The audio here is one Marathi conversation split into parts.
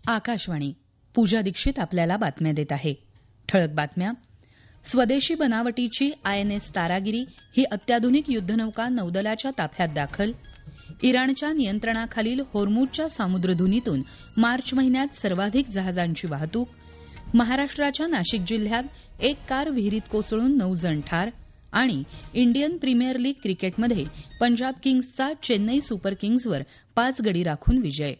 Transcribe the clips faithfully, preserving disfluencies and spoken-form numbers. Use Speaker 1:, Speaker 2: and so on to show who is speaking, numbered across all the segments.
Speaker 1: आकाशवाणी. पूजा दीक्षित आपल्याला बातम्या देत आहे. ठळक बातम्या. स्वदेशी बनावटीची आयएनएस तारागिरी ही अत्याधुनिक युद्धनौका नौदलाच्या ताफ्यात दाखल. इराणच्या नियंत्रणाखालील होर्मुझच्या सामुद्रधुनीतून मार्च महिन्यात सर्वाधिक जहाजांची वाहतूक. महाराष्ट्राच्या नाशिक जिल्ह्यात एक कार विहिरीत कोसळून नऊ जण ठार. आणि इंडियन प्रीमियर लीग क्रिकेटमध्ये पंजाब किंग्सचा चेन्नई सुपर किंग्सवर पाच गडी राखून विजय.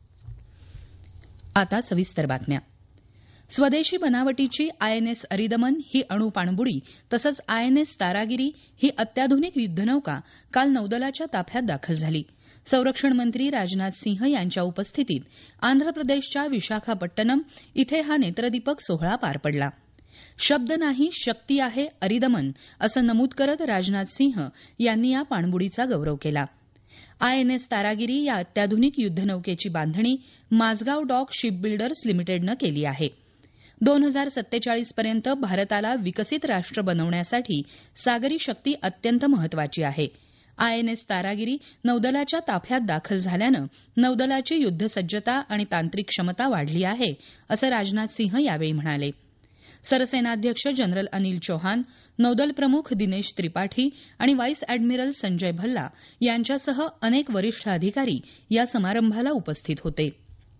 Speaker 1: आता सविस्तर बातम्या. स्वदेशी बनावटीची आयएनएस अरिदमन ही अणू पाणबुडी तसंच आयएनएस तारागिरी ही अत्याधुनिक युद्धनौका काल नौदलाच्या ताफ्यात दाखल झाली. संरक्षण मंत्री राजनाथ सिंह यांच्या उपस्थितीत आंध्र प्रदेशच्या विशाखापट्टणम इथे हा नेत्रदीपक सोहळा पार पडला. शब्द नाही शक्ती आहे अरिदमन असं नमूद करत राजनाथ सिंह यांनी या पाणबुडीचा गौरव केला. आयएनएस तारागिरी या अत्याधुनिक युद्धनौकेची बांधणी माझगाव डॉक शिपबिल्डर्स लिमिटेडनं केली आहे. दोन हजार सत्तेचाळीस पर्यंत भारताला विकसित राष्ट्र बनवण्यासाठी सागरी शक्ती अत्यंत महत्वाची आहे. आयएनएस तारागिरी नौदलाच्या ताफ्यात दाखल झाल्यानं नौदलाची युद्धसज्जता आणि तांत्रिक क्षमता वाढली आहे असं राजनाथ सिंह यावेळी म्हणाले. सरसेनाध्यक्ष जनरल अनिल चौहान, नौदल प्रमुख दिनेश त्रिपाठी आणि व्हाईस अॅडमिरल संजय भल्ला यांच्यासह अनेक वरिष्ठ अधिकारी या समारंभाला उपस्थित होते.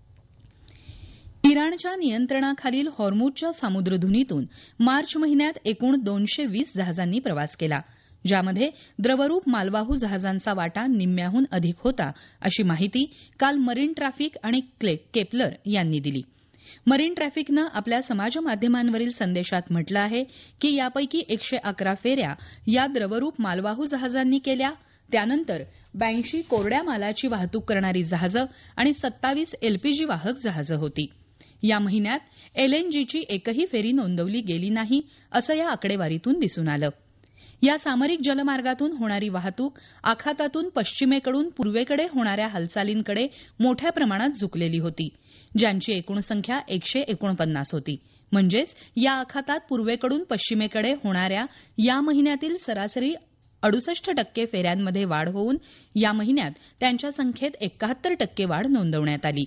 Speaker 1: इराणच्या नियंत्रणाखालील हॉर्मुझच्या सामुद्रधुनीतून मार्च महिन्यात एकूण दोनशे वीस जहाजांनी प्रवास केला, ज्यामध्ये द्रवरूप मालवाहू जहाजांचा वाटा निम्म्याहून अधिक होता, अशी माहिती काल मरीन ट्रॅफिक आणि केपलर यांनी दिली. मरीन ट्रॅफिकनं आपल्या समाजमाध्यमांवरील संदेशात म्हटलं आहे की यापैकी एकशे अकरा फेऱ्या या द्रवरूप मालवाहू जहाजांनी केल्या. त्यानंतर ब्याऐंशी कोरड्या मालाची वाहतूक करणारी जहाजं आणि सत्तावीस एलपीजी वाहक जहाजं होती. या महिन्यात एलएनजीची एकही फेरी नोंदवली गेली नाही, असं या आकडेवारीतून दिसून आलं. या सामरिक जलमार्गातून होणारी वाहतूक आखातातून पश्चिमेकडून पूर्वेकडे होणाऱ्या हालचालींकडे मोठ्या प्रमाणात झुकलेली होती, ज्यांची एकूण संख्या एकशे एकोणपन्नास होती. म्हणजेच या आखातात पूर्वेकडून पश्चिमेकडे होणाऱ्या या महिन्यातील सरासरी अडुसष्ट टक्के फेऱ्यांमध्ये वाढ होऊन या महिन्यात त्यांच्या संख्येत एकाहत्तर टक्के वाढ नोंदवण्यात आली.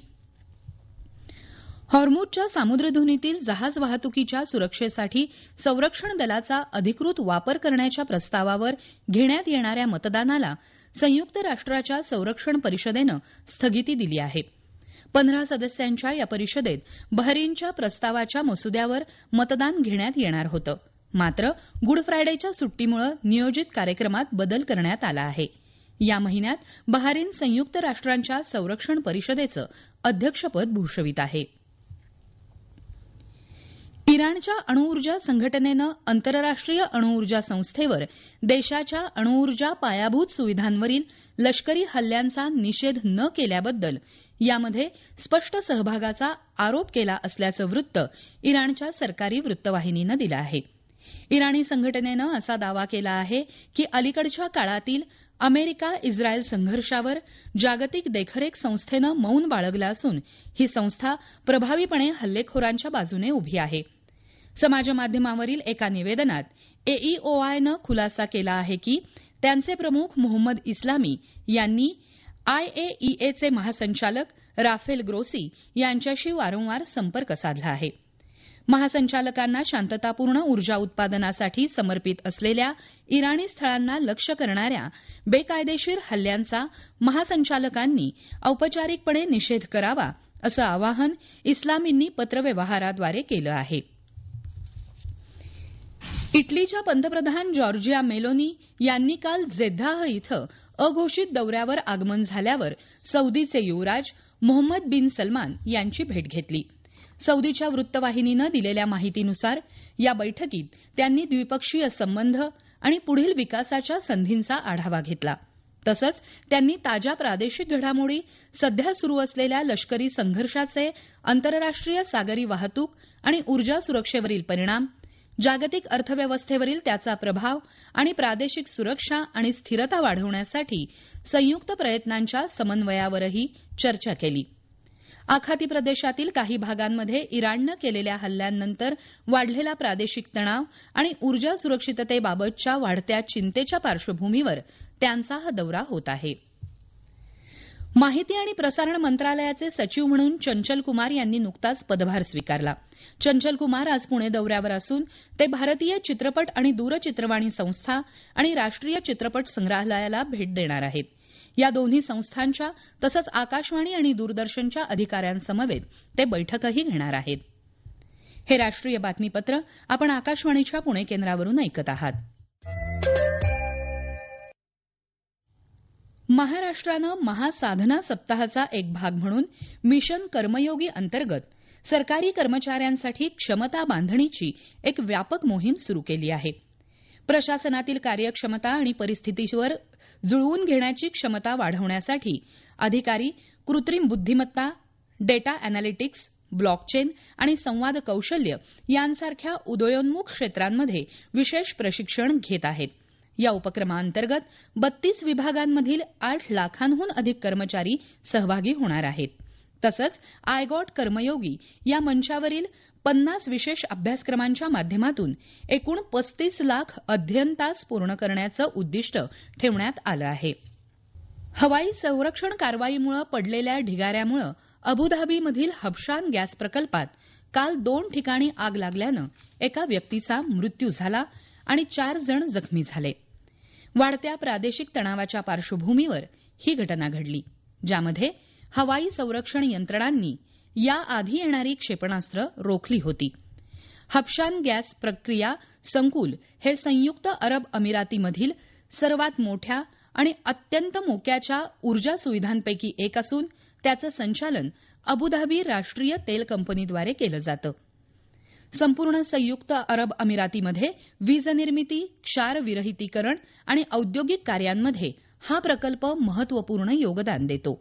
Speaker 1: हॉर्मुझच्या सामुद्रधुनीतील जहाज वाहतुकीच्या सुरक्षेसाठी संरक्षण दलाचा अधिकृत वापर करण्याच्या प्रस्तावावर घेण्यात येणाऱ्या मतदानाला संयुक्त राष्ट्राच्या संरक्षण परिषदेनं स्थगिती दिली आहे. पंधरा सदस्यांच्या या परिषदेत बहरीनच्या प्रस्तावाच्या मसुद्यावर मतदान घेण्यात येणार होतं. मात्र गुड फ्रायडेच्या सुट्टीमुळे नियोजित कार्यक्रमात बदल करण्यात आला आहे. या महिन्यात बहरीन संयुक्त राष्ट्रांच्या संरक्षण परिषदेचं अध्यक्षपद भूषवित आहे. इराणच्या अणुऊर्जा संघटनेनं आंतरराष्ट्रीय अणुऊर्जा संस्थेवर देशाच्या अणुऊर्जा पायाभूत सुविधांवरील लष्करी हल्ल्यांचा निषेध न केल्याबद्दल यामध्ये स्पष्ट सहभागाचा आरोप केला असल्याचं वृत्त इराणच्या सरकारी वृत्तवाहिनीनं दिलं आहे. इराणी संघटनेनं असा दावा केला आहे की अलीकडच्या काळातील अमेरिका इस्रायल संघर्षावर जागतिक देखरेख संस्थेनं मौन बाळगलं असून ही संस्था प्रभावीपणे हल्लेखोरांच्या बाजूने उभी आहे. समाजमाध्यमावरील एका निवेदनात एईओआयनं खुलासा केला आहे की त्यांचे प्रमुख मोहम्मद इस्लामी यांनी आयएईएचे महासंचालक राफेल ग्रोसी यांच्याशी वारंवार संपर्क साधला आहे. महासंचालकांना शांततापूर्ण ऊर्जा उत्पादनासाठी समर्पित असलेल्या इराणी स्थळांना लक्ष्य करणाऱ्या बेकायदेशीर हल्ल्यांचा महासंचालकांनी औपचारिकपणे निषेध करावा, असं आवाहन इस्लामींनी पत्रव्यवहाराद्वारे केलं आहे. इटलीच्या पंतप्रधान जॉर्जिया मेलोनी यांनी काल जेद्दाह इथं अघोषित दौऱ्यावर आगमन झाल्यावर सौदीचे युवराज मोहम्मद बिन सलमान यांची भेट घेतली. सौदीच्या वृत्तवाहिनीनं दिलेल्या माहितीनुसार या बैठकीत त्यांनी द्विपक्षीय संबंध आणि पुढील विकासाच्या संधींचा आढावा घेतला. तसंच त्यांनी ताज्या प्रादेशिक घडामोडी, सध्या सुरू असलेल्या लष्करी संघर्षाचे आंतरराष्ट्रीय सागरी वाहतूक आणि ऊर्जा सुरक्षेवरील परिणाम, जागतिक अर्थव्यवस्थेवरील त्याचा प्रभाव आणि प्रादेशिक सुरक्षा आणि स्थिरता वाढवण्यासाठी संयुक्त प्रयत्नांच्या समन्वयावरही चर्चा केली. आखाती प्रदेशातील काही भागांमध्ये इराणनं केलेल्या हल्ल्यांनंतर वाढलेला प्रादेशिक तणाव आणि ऊर्जा सुरक्षिततेबाबतच्या वाढत्या चिंतेच्या पार्श्वभूमीवर त्यांचा हा दौरा होत आहे. माहिती आणि प्रसारण मंत्रालयाचे सचिव म्हणून चंचल कुमार यांनी नुकताच पदभार स्वीकारला. चंचल कुमार आज पुणे दौऱ्यावर असून ते भारतीय चित्रपट आणि दूरचित्रवाणी संस्था आणि राष्ट्रीय चित्रपट संग्रहालयाला भेट देणार आहेत. या दोन्ही संस्थांच्या तसंच आकाशवाणी आणि दूरदर्शनच्या अधिकाऱ्यांसमवेत ते बैठकही घेणार आहेत. हे राष्ट्रीय बातमीपत्र आपण आकाशवाणीच्या पुणे केंद्रावरून ऐकत आहात. महाराष्ट्रानं महासाधना सप्ताहाचा एक भाग म्हणून मिशन कर्मयोगी अंतर्गत सरकारी कर्मचाऱ्यांसाठी क्षमता बांधणीची एक व्यापक मोहीम सुरू केली आहे. प्रशासनातील कार्यक्षमता आणि परिस्थितीवर जुळवून घेण्याची क्षमता वाढवण्यासाठी अधिकारी कृत्रिम बुद्धिमत्ता, डेटा अॅनालिटिक्स, ब्लॉकचेन आणि संवाद कौशल्य यांसारख्या उदयोन्मुख क्षेत्रांमध्ये विशेष प्रशिक्षण घेत आहेत. या उपक्रमाअंतर्गत बत्तीस विभागांमधील आठ लाखांहून अधिक कर्मचारी सहभागी होणार आहेत. तसंच आय गॉट कर्मयोगी या मंचावरील पन्नास विशेष अभ्यासक्रमांच्या माध्यमातून एकूण पस्तीस लाख अध्ययन तास पूर्ण करण्याचं उद्दिष्ट ठेवण्यात आलं आहे. हवाई संरक्षण कारवाईमुळे पडलेल्या ढिगाऱ्यामुळे अबुधाबीमधील हबशान गॅस प्रकल्पात काल दोन ठिकाणी आग लागल्यानं एका व्यक्तीचा मृत्यू झाला आणि चार जण जखमी झाले. वाढत्या प्रादेशिक तणावाच्या पार्श्वभूमीवर ही घटना घडली, ज्यामध्ये हवाई संरक्षण यंत्रणांनी याआधी येणारी क्षेपणास्त्र रोखली होती. हबशान गॅस प्रक्रिया संकुल हे संयुक्त अरब अमिरातीमधील सर्वात मोठ्या आणि अत्यंत मोक्याच्या ऊर्जा सुविधांपैकी एक असून त्याचं संचालन अबुधाबी राष्ट्रीय तेल कंपनीद्वारे केलं जातं. संपूर्ण संयुक्त अरब अमिरातीमध्ये वीज निर्मिती, क्षार विरहितीकरण आणि औद्योगिक कार्यांमध्ये हा प्रकल्प महत्वपूर्ण योगदान देतो.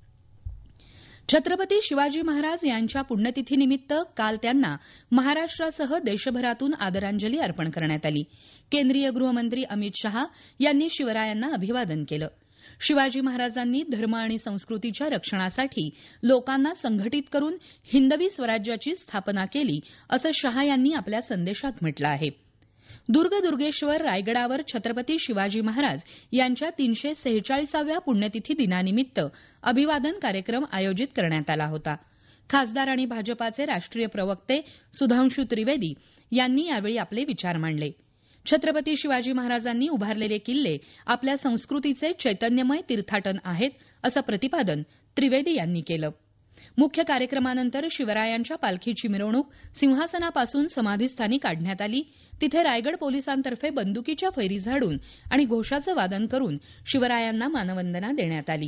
Speaker 1: छत्रपती शिवाजी महाराज यांच्या पुण्यतिथीनिमित्त काल त्यांना महाराष्ट्रासह देशभरातून आदरांजली अर्पण करण्यात आली. केंद्रीय गृहमंत्री अमित शहा यांनी शिवरायांना अभिवादन केलं. शिवाजी महाराजांनी धर्म आणि संस्कृतीच्या रक्षणासाठी लोकांना संघटित करून हिंदवी स्वराज्याची स्थापना केली, असं शहा यांनी आपल्या संदेशात म्हटलं आहे. दुर्ग दुर्गेश्वर रायगडावर छत्रपती शिवाजी महाराज यांच्या तीनशे सेहेचाळीसाव्या पुण्यतिथी दिनानिमित्त अभिवादन कार्यक्रम आयोजित करण्यात आला होता. खासदार आणि भाजपाचे राष्ट्रीय प्रवक्ते सुधांशू त्रिवेदी यांनी यावेळी आपले विचार मांडले. छत्रपती शिवाजी महाराजांनी उभारलेले किल्ले आपल्या संस्कृतीचे चैतन्यमय तीर्थाटन आहेत, असं प्रतिपादन त्रिवेदी यांनी केलं. मुख्य कार्यक्रमानंतर शिवरायांच्या पालखीची मिरवणूक सिंहासनापासून समाधीस्थानी काढण्यात आली. तिथे रायगड पोलिसांतर्फे बंदुकीच्या फैरी झाडून आणि घोषाचं वादन करून शिवरायांना मानवंदना देण्यात आली.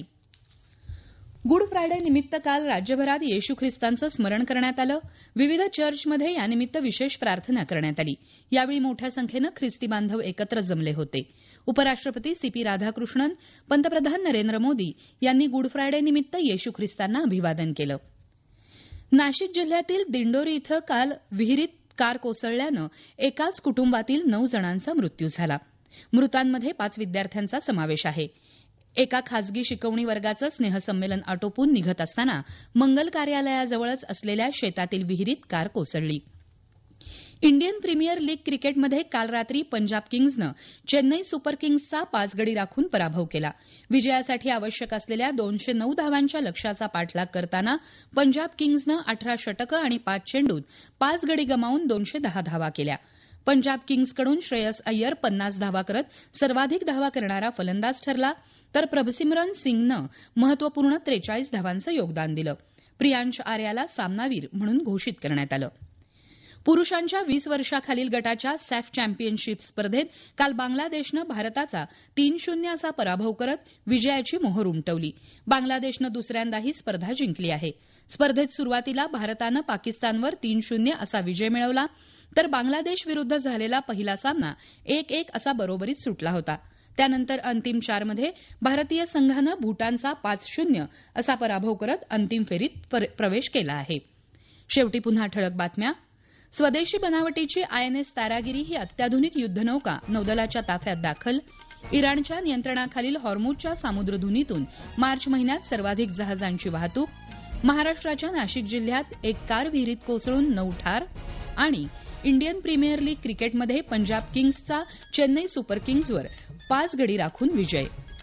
Speaker 1: गुड फ्रायडे निमित्त काल राज्यभरात येशू ख्रिस्तांचं स्मरण करण्यात आलं. विविध चर्चमध्ये यानिमित्त विशेष प्रार्थना करण्यात आली. यावेळी मोठ्या संख्येनं ख्रिस्ती बांधव एकत्र जमले होते. उपराष्ट्रपती सी पी राधाकृष्णन, पंतप्रधान नरेंद्र मोदी यांनी गुड फ्रायडे निमित्त येशू ख्रिस्तांना अभिवादन केलं. नाशिक जिल्ह्यातील दिंडोरी इथं काल विहिरीत कार कोसळल्यानं एकाच कुटुंबातील नऊ जणांचा मृत्यू झाला. मृतांमध्ये पाच विद्यार्थ्यांचा समावेश आहे. एका खासगी शिकवणी वर्गाचं स्नेहसंमेलन आटोपून निघत असताना मंगल कार्यालयाजवळच असलेल्या शेतातील विहिरीत कार कोसळली. इंडियन प्रीमियर लीग क्रिकेटमध्ये काल रात्री पंजाब किंग्जनं चेन्नई सुपर किंग्जचा पाच गडी राखून पराभव केला. विजयासाठी आवश्यक असलेल्या दोनशे नऊ धावांच्या लक्ष्याचा पाठलाग करताना पंजाब किंग्जनं अठरा षटकं आणि पाच चेंडूत पाच गडी गमावून दोनशे दहा धावा केल्या. पंजाब किंग्जकडून श्रेयस अय्यर पन्नास धावा करत सर्वाधिक धावा करणारा फलंदाज ठरला, तर प्रभसिमरन सिंगनं महत्वपूर्ण त्रेचाळीस धावांचं योगदान दिलं. प्रियांश आर्याला सामनावीर म्हणून घोषित करण्यात आलं. पुरुषांच्या वीस वर्षाखालील गटाच्या सॅफ चॅम्पियनशिप स्पर्धेत काल बांगलादेशनं भारताचा तीन शून्य असा पराभव करत विजयाची मोहोर उमटवली. बांगलादेशनं दुसऱ्यांदा ही स्पर्धा जिंकली आहे. स्पर्धेत सुरुवातीला भारतानं पाकिस्तानवर तीन शून्य असा विजय मिळवला, तर बांगलादेश विरुद्ध झालेला पहिला सामना एक एक असा बरोबरीत सुटला होता. त्यानंतर अंतिम चारमध्ये भारतीय संघानं भूटानचा पाच शून्य असा पराभव करत अंतिम फेरीत प्रवेश केला आहे. शेवटी पुन्हा ठळक बातम्या. स्वदेशी बनावटीची आयएनएस तारागिरी ही अत्याधुनिक युद्धनौका नौदलाच्या ताफ्यात दाखल. इराणच्या नियंत्रणाखालील हॉर्मुजच्या सामुद्रधुनीतून मार्च महिन्यात सर्वाधिक जहाजांची वाहतूक. महाराष्ट्राच्या नाशिक जिल्ह्यात एक कार विहिरीत कोसळून नऊ ठार. आणि इंडियन प्रीमियर लीग क्रिकेटमध्ये पंजाब किंग्जचा चेन्नई सुपर किंग्जवर पाच गडी राखून विजय.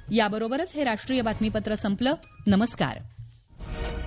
Speaker 1: याबरोबरच हे राष्ट्रीय बातमीपत्र संपलं. नमस्कार.